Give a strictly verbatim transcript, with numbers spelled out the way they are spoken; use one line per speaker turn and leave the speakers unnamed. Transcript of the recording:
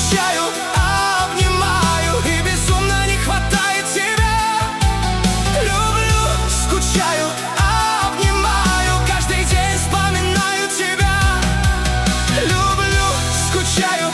скучаю, обнимаю, и безумно не хватает тебя. Люблю, скучаю, обнимаю, каждый день вспоминаю тебя. Люблю, скучаю,